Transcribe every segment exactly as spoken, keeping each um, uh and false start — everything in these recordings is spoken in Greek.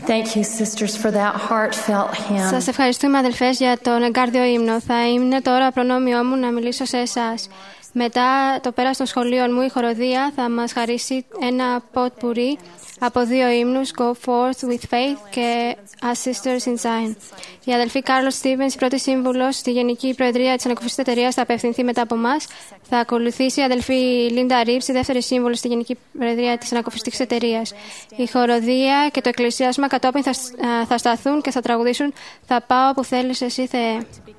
Thank you, sisters, for that heartfelt hymn. Σας ευχαριστούμε, αδελφές, για τον εγκάρδιο ύμνο. Θα είναι τώρα προνόμιό μου να μιλήσω σε εσάς. Μετά το πέρας των σχολείων μου, η χοροδία θα μας χαρίσει ένα ποτ-πουρί από δύο ύμνους, Go Forth with Faith και As Sisters in Zion. Η αδελφή Κάρλος Στίβενς, η πρώτη σύμβουλος στη Γενική Προεδρία της Ανακουφιστικής Εταιρείας, θα απευθυνθεί μετά από εμάς. Θα ακολουθήσει η αδελφή Λίντα Ρίβς, η δεύτερη σύμβουλος στη Γενική Προεδρία της Ανακουφιστικής Εταιρείας. Η χοροδία και το εκκλησιάσμα κατόπιν θα, θα σταθούν και θα τραγουδήσουν «Θα πάω που θέλεις εσύ, Θεέ».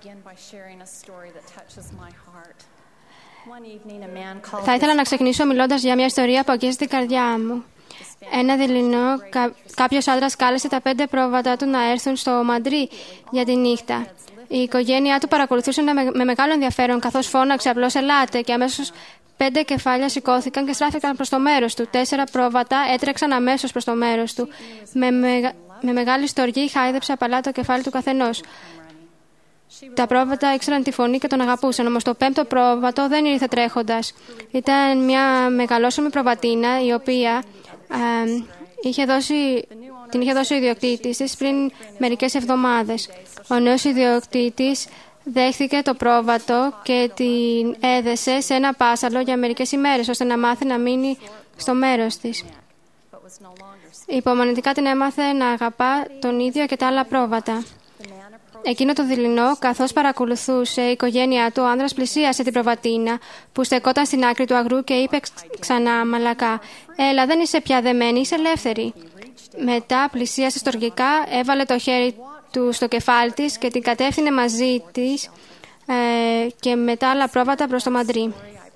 Θα ήθελα να ξεκινήσω μιλώντας για μια ιστορία που αγγίζει την καρδιά μου. Ένα δειλινό, κα, κάποιος άντρας κάλεσε τα πέντε πρόβατα του να έρθουν στο Μαντρί για τη νύχτα. Η οικογένειά του παρακολουθούσε με, με μεγάλο ενδιαφέρον, καθώς φώναξε απλώς «Ελάτε», και αμέσως πέντε κεφάλια σηκώθηκαν και στράφηκαν προς το μέρος του. Τέσσερα πρόβατα έτρεξαν αμέσως προς το μέρος του. Με, με, με μεγάλη στοργή χάιδεψε απαλά το κεφάλι του καθενός. Τα πρόβατα ήξεραν τη φωνή και τον αγαπούσαν, όμως το πέμπτο πρόβατο δεν ήρθε τρέχοντας. Ήταν μια μεγαλόσωμη προβατίνα, η οποία ε, είχε δώσει, την είχε δώσει ο ιδιοκτήτης της πριν μερικές εβδομάδες. Ο νέος ιδιοκτήτης δέχθηκε το πρόβατο και την έδεσε σε ένα πάσαλο για μερικές ημέρες, ώστε να μάθει να μείνει στο μέρος της. Υπομονετικά την έμαθε να αγαπά τον ίδιο και τα άλλα πρόβατα. Εκείνο το δειλινό, καθώς παρακολουθούσε η οικογένειά του, ο άνδρας πλησίασε την προβατίνα που στεκόταν στην άκρη του αγρού και είπε ξανά μαλακά «Έλα, δεν είσαι πια δεμένη, είσαι ελεύθερη». Μετά πλησίασε στοργικά, έβαλε το χέρι του στο κεφάλι της και την κατεύθυνε μαζί της ε, και με τα άλλα πρόβατα προς το Μαντρί.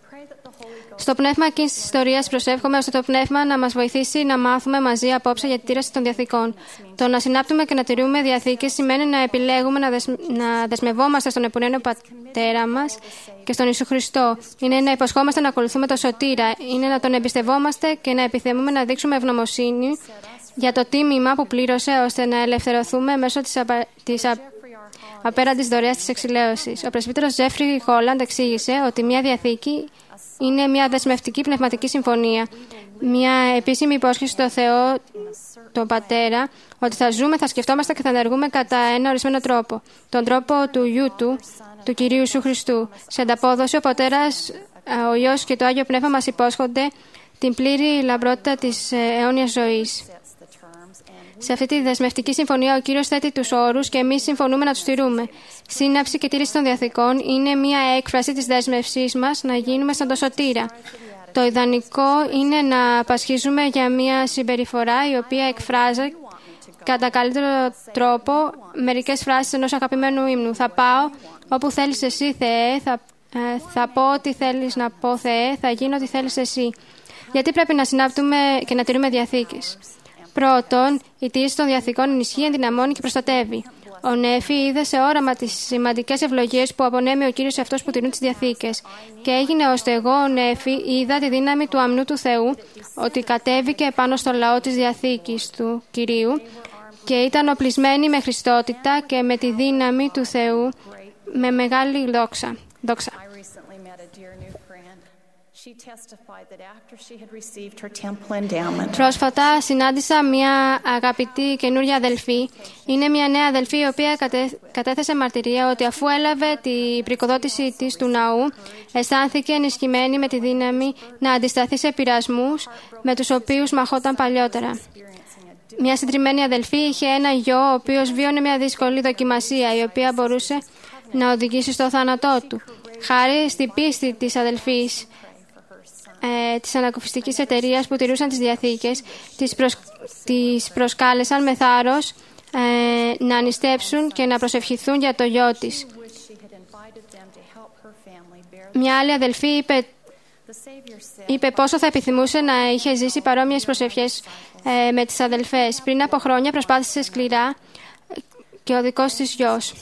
Στο πνεύμα εκείνης της ιστορίας προσεύχομαι ώστε το πνεύμα να μας βοηθήσει να μάθουμε μαζί απόψε για τη τήρηση των διαθήκων. Το να συνάπτουμε και να τηρούμε διαθήκες σημαίνει να επιλέγουμε να, δεσ... να δεσμευόμαστε στον επουρένιο Πατέρα μας και στον Ιησού Χριστό. Είναι να υποσχόμαστε να ακολουθούμε το Σωτήρα. Είναι να τον εμπιστευόμαστε και να επιθυμούμε να δείξουμε ευγνωμοσύνη για το τίμημα που πλήρωσε ώστε να ελευθερωθούμε μέσω της, απα... της α... απέραντης δωρεάς της εξηλαίωσης. Ο πρεσβύτερος Τζέφρι Χόλαντ εξήγησε ότι μια διαθήκη είναι μια δεσμευτική πνευματική συμφωνία, μια επίσημη υπόσχεση στο Θεό, τον Πατέρα, ότι θα ζούμε, θα σκεφτόμαστε και θα ενεργούμε κατά ένα ορισμένο τρόπο. Τον τρόπο του Υιού του, του Κυρίου Ιησού Χριστού. Σε ανταπόδοση, ο Πατέρας, ο Υιός και το Άγιο Πνεύμα μας υπόσχονται την πλήρη λαμπρότητα της αιώνιας ζωής. Σε αυτή τη δεσμευτική συμφωνία ο Κύριος θέτει τους όρους και εμείς συμφωνούμε να τους τηρούμε. Σύναψη και τήρηση των διαθήκων είναι μια έκφραση της δέσμευσής μας να γίνουμε σαν το Σωτήρα. Το ιδανικό είναι να πασχίζουμε για μια συμπεριφορά η οποία εκφράζει κατά καλύτερο τρόπο μερικές φράσεις ενός αγαπημένου ύμνου. Θα πάω όπου θέλεις εσύ, Θεέ, θα, ε, θα πω ό,τι θέλεις να πω, Θεέ, θα γίνω ό,τι θέλεις εσύ. Γιατί πρέπει να συνάπτουμε και να τηρούμε διαθήκες? Πρώτον, η τήρηση των διαθήκων ενισχύει, ενδυναμώνει και προστατεύει. Ο Νέφη είδε σε όραμα τις σημαντικές ευλογίες που απονέμει ο Κύριος σε αυτούς που τηρούν τις διαθήκες. Και έγινε ώστε εγώ, ο Νέφη, είδα τη δύναμη του αμνού του Θεού, ότι κατέβηκε πάνω στο λαό της διαθήκης του Κυρίου και ήταν οπλισμένοι με χριστότητα και με τη δύναμη του Θεού με μεγάλη δόξα. δόξα. Πρόσφατα συνάντησα μια αγαπητή καινούργια αδελφή. Είναι μια νέα αδελφή η οποία κατέθεσε μαρτυρία ότι αφού έλαβε την πρικοδότηση της του ναού, αισθάνθηκε ενισχυμένη με τη δύναμη να αντισταθεί σε πειρασμούς με τους οποίους μαχόταν παλιότερα. Μια συντριμμένη αδελφή είχε ένα γιο ο οποίος βίωνε μια δύσκολη δοκιμασία η οποία μπορούσε να οδηγήσει στο θάνατό του. Χάρη στην πίστη της αδελφής Ε, της ανακουφιστικής εταιρείας που τηρούσαν τις διαθήκες, τις, προσ... τις προσκάλεσαν με θάρρος ε, να ανιστέψουν και να προσευχηθούν για το γιο της. Μια άλλη αδελφή είπε, είπε πόσο θα επιθυμούσε να είχε ζήσει παρόμοιες προσευχές ε, με τις αδελφές. Πριν από χρόνια προσπάθησε σκληρά και ο δικός της γιος.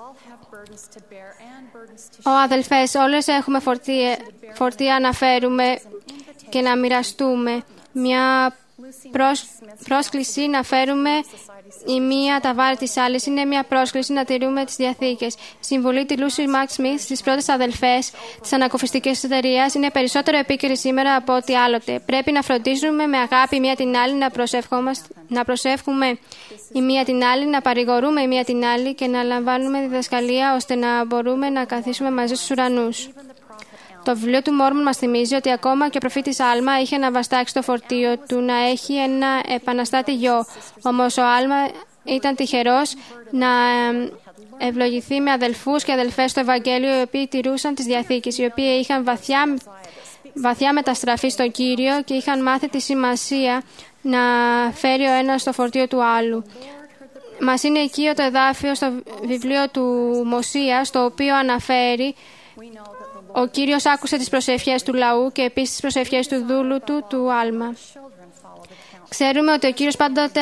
Ω αδελφές, όλες έχουμε φορτία, φορτία να φέρουμε και να μοιραστούμε. Μια πρόσκληση να φέρουμε η μία τα βάρη της άλλης είναι μια πρόσκληση να τηρούμε τις διαθήκες. Η συμβουλή του Λούσι Μακ Σμιθ στις πρώτες αδελφές της ανακουφιστικής εταιρείας είναι περισσότερο επίκαιρη σήμερα από ό,τι άλλοτε. Πρέπει να φροντίζουμε με αγάπη η μία την άλλη, να, να προσεύχουμε η μία την άλλη, να παρηγορούμε η μία την άλλη και να λαμβάνουμε διδασκαλία ώστε να μπορούμε να καθίσουμε μαζί στους ουρανούς. Το βιβλίο του Μόρμον μας θυμίζει ότι ακόμα και ο προφήτης Άλμα είχε να βαστάξει το φορτίο του να έχει ένα επαναστάτη γιο. Όμως ο Άλμα ήταν τυχερός να ευλογηθεί με αδελφούς και αδελφές στο Ευαγγέλιο, οι οποίοι τηρούσαν τις διαθήκες, οι οποίοι είχαν βαθιά, βαθιά μεταστραφεί στον Κύριο και είχαν μάθει τη σημασία να φέρει ο ένας το φορτίο του άλλου. Μας είναι οικείο το εδάφιο στο βιβλίο του Μωσία, στο οποίο αναφέρει: ο Κύριος άκουσε τις προσευχές του λαού και επίσης τις προσευχές του δούλου του, του Άλμα. Ξέρουμε ότι ο Κύριος πάντοτε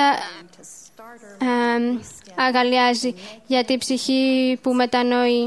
ε, αγαλιάζει για την ψυχή που μετανοεί.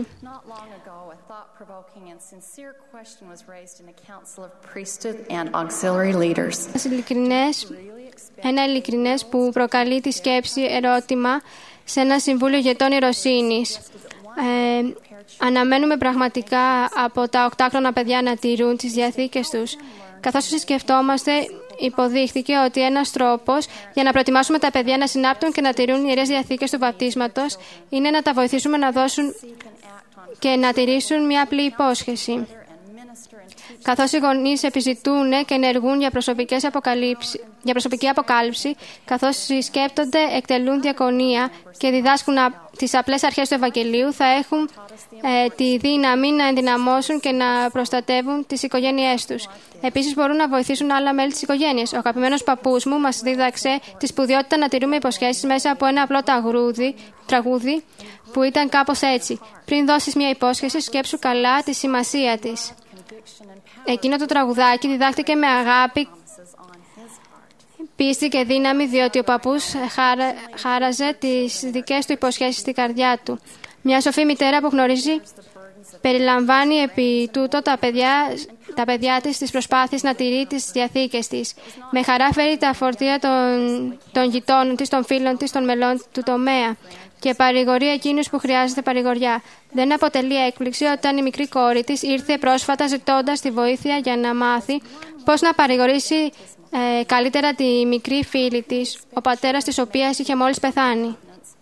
Ένα ειλικρινές που προκαλεί τη σκέψη ερώτημα σε ένα συμβούλιο ηγετών ιεροσύνης. Ε, Αναμένουμε πραγματικά από τα οκτάκρονα παιδιά να τηρούν τις διαθήκες τους. Καθώς σκεφτόμαστε, υποδείχθηκε ότι ένας τρόπος για να προετοιμάσουμε τα παιδιά να συνάπτουν και να τηρούν οι ιερές διαθήκες του βαπτίσματος είναι να τα βοηθήσουμε να δώσουν και να τηρήσουν μια απλή υπόσχεση. Καθώς οι γονείς επιζητούν και ενεργούν για, για προσωπική αποκάλυψη, καθώς σκέπτονται, εκτελούν διακονία και διδάσκουν τις απλές αρχές του Ευαγγελίου, θα έχουν ε, τη δύναμη να ενδυναμώσουν και να προστατεύουν τις οικογένειές τους. Επίσης, μπορούν να βοηθήσουν άλλα μέλη της οικογένειας. Ο αγαπημένος παππούς μου μας δίδαξε τη σπουδαιότητα να τηρούμε υποσχέσεις μέσα από ένα απλό ταγρούδι, τραγούδι που ήταν κάπως έτσι: πριν δώσεις μια υπόσχεση, σκέψου καλά τη σημασία της. Εκείνο το τραγουδάκι διδάχτηκε με αγάπη, πίστη και δύναμη, διότι ο παππούς χάρα, χάραζε τις δικές του υποσχέσεις στην καρδιά του. Μια σοφή μητέρα που γνωρίζει περιλαμβάνει επί τούτο τα παιδιά, τα παιδιά της στις προσπάθειες να τηρεί τις διαθήκες της. Με χαρά φέρει τα φορτία των, των γειτόνων της, των φίλων της, των μελών του τομέα και παρηγορεί εκείνους που χρειάζεται παρηγοριά. Δεν αποτελεί έκπληξη όταν η μικρή κόρη της ήρθε πρόσφατα ζητώντας τη βοήθεια για να μάθει πώς να παρηγορήσει ε, καλύτερα τη μικρή φίλη της, ο πατέρας της οποίας είχε μόλις πεθάνει.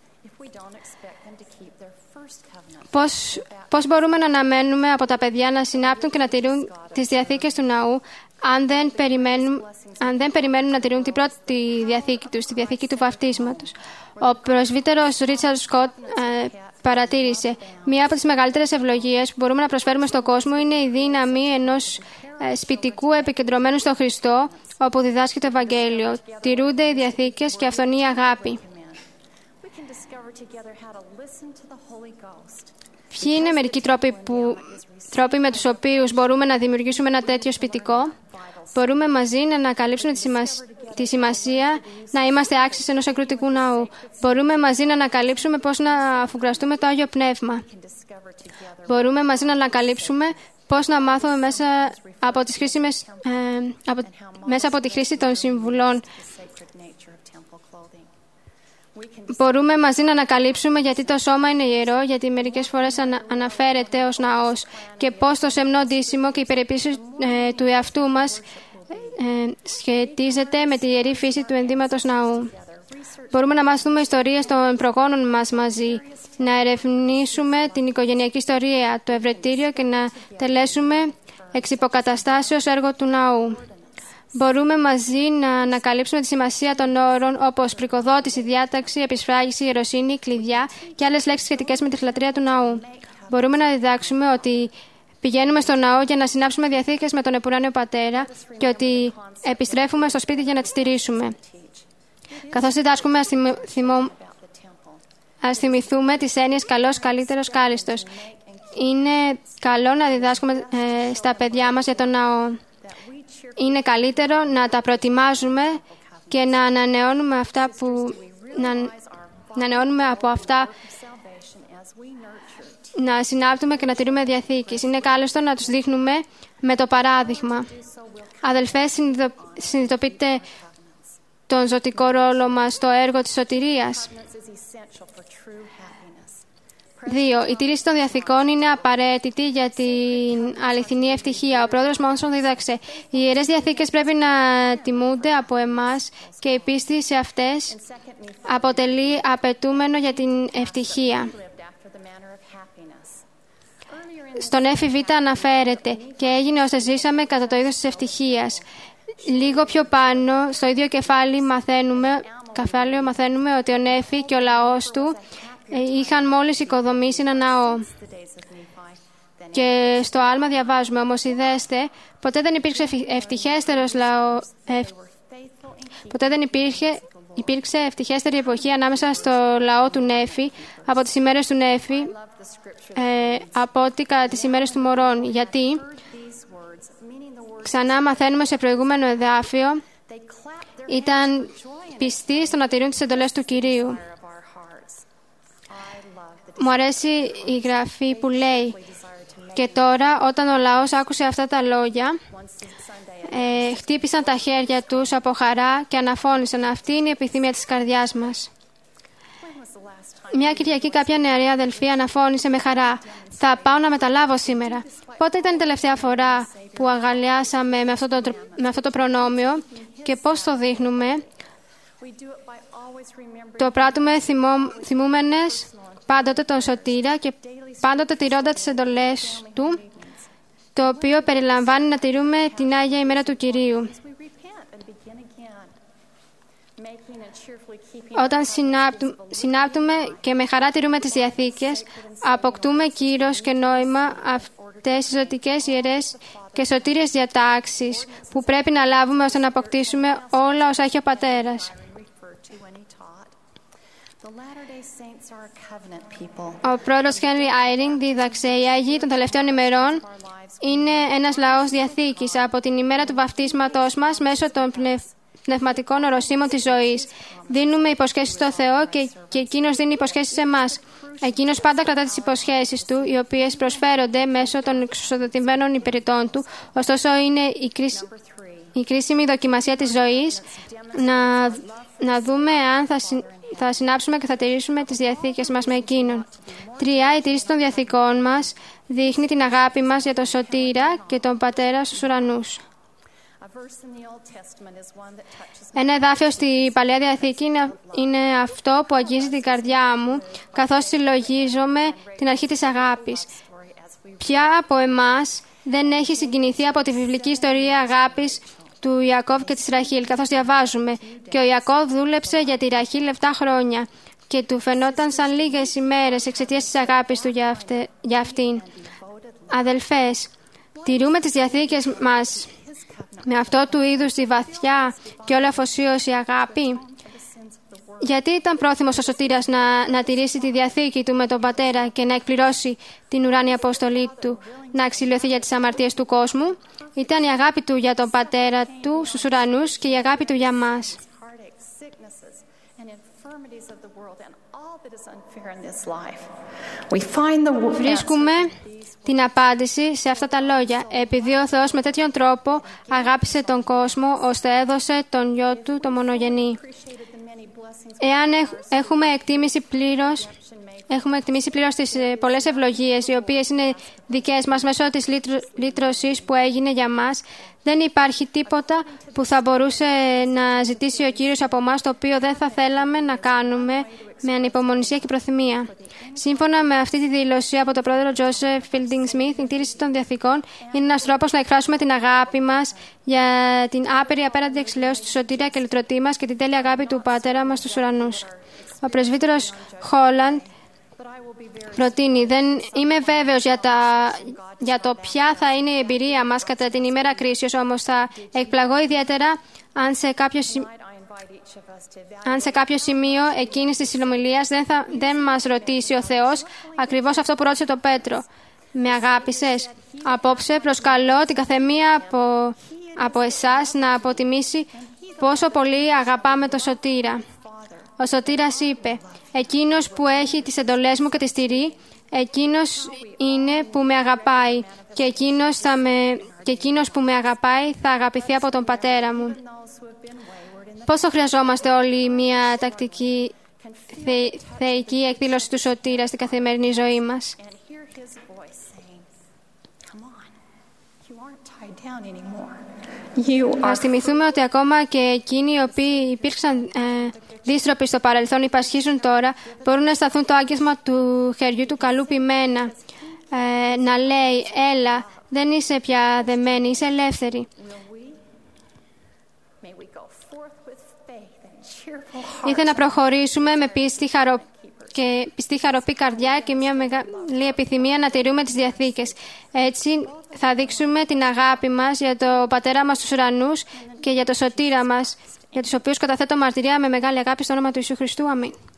Πώς, πώς μπορούμε να αναμένουμε από τα παιδιά να συνάπτουν και να τηρούν τις διαθήκες του ναού αν δεν περιμένουν, αν δεν περιμένουν να τηρούν την πρώτη διαθήκη τους, τη διαθήκη του βαπτίσματος? Ο πρεσβύτερος Ρίτσαρντ Σκοτ ε, παρατήρησε: μία από τις μεγαλύτερες ευλογίες που μπορούμε να προσφέρουμε στον κόσμο είναι η δύναμη ενός ε, σπιτικού επικεντρωμένου στο Χριστό, όπου διδάσκει το Ευαγγέλιο. Τηρούνται οι διαθήκες και αυτόν η αγάπη. Ποιοι είναι μερικοί τρόποι, που, τρόποι με τους οποίους μπορούμε να δημιουργήσουμε ένα τέτοιο σπιτικό? Μπορούμε μαζί να ανακαλύψουμε τη, σημασ... τη σημασία να είμαστε άξιοι ενός εκροτικού ναού. Μπορούμε μαζί να ανακαλύψουμε πώς να αφουγκραστούμε το Άγιο Πνεύμα. Μπορούμε μαζί να ανακαλύψουμε πώς να μάθουμε μέσα από, τις χρήσιμες, ε, από, μέσα από τη χρήση των συμβουλών. Μπορούμε μαζί να ανακαλύψουμε γιατί το σώμα είναι ιερό, γιατί μερικές φορές ανα, αναφέρεται ως ναός και πώς το σεμνό ντύσιμο και η περιποίηση ε, του εαυτού μας ε, σχετίζεται με τη ιερή φύση του ενδύματος ναού. Μπορούμε να μάθουμε ιστορίες των προγόνων μας μαζί, να ερευνήσουμε την οικογενειακή ιστορία, το ευρετήριο και να τελέσουμε εξ υποκαταστάσεως έργο του ναού. Μπορούμε μαζί να ανακαλύψουμε τη σημασία των όρων όπως πρικοδότηση, διάταξη, επισφράγιση, ιεροσύνη, κλειδιά και άλλες λέξεις σχετικές με τη λατρεία του ναού. Μπορούμε να διδάξουμε ότι πηγαίνουμε στο ναό για να συνάψουμε διαθήκες με τον επουράνιο Πατέρα και ότι επιστρέφουμε στο σπίτι για να τις στηρίσουμε. Καθώς διδάσκουμε, ας, θυμω... ας θυμηθούμε τις έννοιες καλός, καλύτερος, κάλλιστος. Είναι καλό να διδάσκουμε ε, στα παιδιά μας για τον ναό. Είναι καλύτερο να τα προετοιμάζουμε και να ανανεώνουμε αυτά που να, να ανανεώνουμε από αυτά, να συνάπτουμε και να τηρούμε διαθήκες. Είναι κάλλιστο να τους δείχνουμε με το παράδειγμα. Αδελφές, συνειδητοποιείτε τον ζωτικό ρόλο μας στο έργο της σωτηρίας. Δύο. Η τήρηση των διαθήκων είναι απαραίτητη για την αληθινή ευτυχία. Ο πρόεδρος Μόνσον δίδαξε: οι ιερές διαθήκες πρέπει να τιμούνται από εμάς και η πίστη σε αυτές αποτελεί απαιτούμενο για την ευτυχία. Στον Έφη Β αναφέρεται και έγινε ώστε ζήσαμε κατά το είδος της ευτυχίας. Λίγο πιο πάνω, στο ίδιο κεφάλι μαθαίνουμε, κεφάλαιο μαθαίνουμε ότι ο Νέφη και ο λαός του είχαν μόλις οικοδομήσει ένα ναό. Και στο άλμα διαβάζουμε: όμως είδεστε, ποτέ δεν υπήρξε ευτυχέστερος λαό, ευ... ποτέ δεν υπήρχε, υπήρξε ευτυχέστερη εποχή ανάμεσα στο λαό του Νέφη από τις ημέρες του Νέφη ε, από ότι κατά τις ημέρες του Μωρών. Γιατί ξανά μαθαίνουμε σε προηγούμενο εδάφιο, ήταν πιστοί στο να τηρούν τις εντολές του Κυρίου. Μου αρέσει η γραφή που λέει: και τώρα όταν ο λαός άκουσε αυτά τα λόγια, ε, χτύπησαν τα χέρια τους από χαρά και αναφώνησαν: αυτή είναι η επιθυμία της καρδιάς μας. Μια Κυριακή κάποια νεαρή αδελφή αναφώνησε με χαρά: θα πάω να μεταλάβω σήμερα. Πότε ήταν η τελευταία φορά που αγαλιάσαμε με αυτό το, με αυτό το προνόμιο και πώς το δείχνουμε? Το πράττουμε θυμό, θυμούμενες πάντοτε τον Σωτήρα και πάντοτε τηρώντα τις εντολές Του, το οποίο περιλαμβάνει να τηρούμε την Άγια ημέρα του Κυρίου. Όταν συνάπτου, συνάπτουμε και με χαρά τηρούμε τις διαθήκες, αποκτούμε κύρος και νόημα αυτές τις ζωτικές, ιερές και σωτήριες διατάξεις που πρέπει να λάβουμε ώστε να αποκτήσουμε όλα όσα έχει ο Πατέρας. Ο πρόεδρος Χένρι Άιρινγκ δίδαξε: οι Άγιοι των τελευταίων ημερών είναι ένας λαός διαθήκης από την ημέρα του βαφτίσματός μας μέσω των πνευ... πνευματικών οροσίμων της ζωής. Δίνουμε υποσχέσεις στο Θεό και, και Εκείνος δίνει υποσχέσεις σε εμάς. Εκείνος πάντα κρατά τις υποσχέσεις Του, οι οποίες προσφέρονται μέσω των εξουσιοδοτημένων υπηρετών Του. Ωστόσο, είναι η, κρίσ... η κρίσιμη δοκιμασία της ζωής να, να δούμε αν θα, συ... θα συνάψουμε και θα τηρήσουμε τις διαθήκες μας με Εκείνον. Τρία. Η τήρηση των διαθήκων μας δείχνει την αγάπη μας για τον Σωτήρα και τον Πατέρα στους ουρανούς. Ένα εδάφιο στη Παλαιά Διαθήκη είναι αυτό που αγγίζει την καρδιά μου καθώς συλλογίζομαι την αρχή της αγάπης. Ποια από εμάς δεν έχει συγκινηθεί από τη βιβλική ιστορία αγάπης του Ιακώβ και της Ραχήλ, καθώς διαβάζουμε: και ο Ιακώβ δούλεψε για τη Ραχήλ επτά χρόνια και του φαινόταν σαν λίγες ημέρες εξαιτίας της αγάπης του για, αυτε, για αυτήν. Αδελφές, τηρούμε τις διαθήκες μας με αυτό του είδους τη βαθιά και όλη αφοσίωση αγάπη? Γιατί ήταν πρόθυμος ο Σωτήρας να, να τηρήσει τη διαθήκη του με τον Πατέρα και να εκπληρώσει την ουράνια αποστολή του, να αξιλειωθεί για τις αμαρτίες του κόσμου? Ήταν η αγάπη του για τον Πατέρα του στους ουρανούς και η αγάπη του για μας. Βρίσκουμε την απάντηση σε αυτά τα λόγια, επειδή ο Θεός με τέτοιον τρόπο αγάπησε τον κόσμο ώστε έδωσε τον Γιο Του το μονογενή. Εάν έχουμε εκτίμηση πλήρως, έχουμε εκτιμήσει πλήρως τις πολλές ευλογίες οι οποίες είναι δικές μας μέσω της λύτρωσης που έγινε για μας, δεν υπάρχει τίποτα που θα μπορούσε να ζητήσει ο Κύριος από εμάς το οποίο δεν θα θέλαμε να κάνουμε με ανυπομονησία και προθυμία. Σύμφωνα με αυτή τη δήλωση από τον πρόεδρο Τζόσεφ Φίλντινγκ Σμιθ, η τήρηση των διαθήκων είναι ένας τρόπος να εκφράσουμε την αγάπη μας για την άπειρη απέραντη εξηλαίωση του Σωτήρα και λυτρωτή μας και την τέλεια αγάπη του Πατέρα μας στους ουρανούς. Ο πρεσβύτερος Χόλαντ προτείνει: δεν είμαι βέβαιος για, τα, για το ποια θα είναι η εμπειρία μας κατά την ημέρα κρίσεως, όμως θα εκπλαγώ ιδιαίτερα αν σε κάποιο, αν σε κάποιο σημείο εκείνης της συνομιλίας δεν, θα, δεν μας ρωτήσει ο Θεός ακριβώς αυτό που ρώτησε τον Πέτρο: με αγάπησες? Απόψε προσκαλώ την καθεμία από, από εσάς να αποτιμήσει πόσο πολύ αγαπάμε το Σωτήρα. Ο Σωτήρας είπε: εκείνος που έχει τις εντολές μου και τις τηρεί, εκείνος είναι που με αγαπάει και εκείνος, θα με... και εκείνος που με αγαπάει θα αγαπηθεί από τον Πατέρα μου. Πόσο χρειαζόμαστε όλοι μια τακτική θε, θεϊκή εκδήλωση του Σωτήρα στην καθημερινή ζωή μας. Να θυμηθούμε ότι ακόμα και εκείνοι οι οποίοι υπήρξαν ε, δύστροποι στο παρελθόν, υπασχίζουν τώρα, μπορούν να σταθούν το άγγισμα του χεριού του καλού ποιμένα, ε, να λέει, έλα, δεν είσαι πια δεμένη, είσαι ελεύθερη. Ήθελα να προχωρήσουμε με πίστη χαρο... και πιστή χαροπή καρδιά και μια μεγάλη επιθυμία να τηρούμε τις διαθήκες. Έτσι θα δείξουμε την αγάπη μας για το Πατέρα μας στους ουρανούς και για το Σωτήρα μας, για τους οποίους καταθέτω μαρτυρία με μεγάλη αγάπη στο όνομα του Ιησού Χριστού. Αμήν.